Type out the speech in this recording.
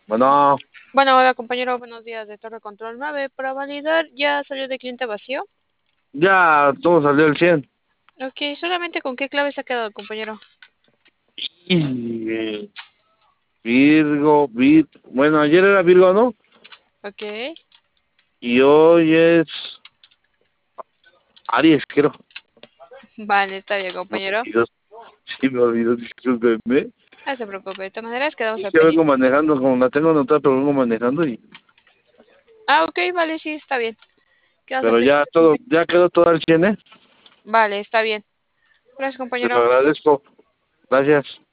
Bueno, Bueno, hola compañero, buenos días de Torre Control 9. Para validar, ¿ya salió de cliente vacío? ya todo salió al 100. Ok, solamente con qué clave se ha quedado, compañero. Y, Virgo, bueno, ayer era Virgo, ¿no? Ok, Y hoy es Aries, creo. vale, está bien, Me compañero. olvidó, sí, me olvidó, discúlpeme. No se preocupe, de todas maneras quedamos Es al que vengo pendiente. manejando, como la tengo anotada, pero vengo manejando Ah, ok, vale, sí, está bien. Quedamos al pero ya pendiente, todo, compañero. ya quedó todo al 100, ¿eh? Vale, está bien. Gracias, Te lo compañero. agradezco. Gracias.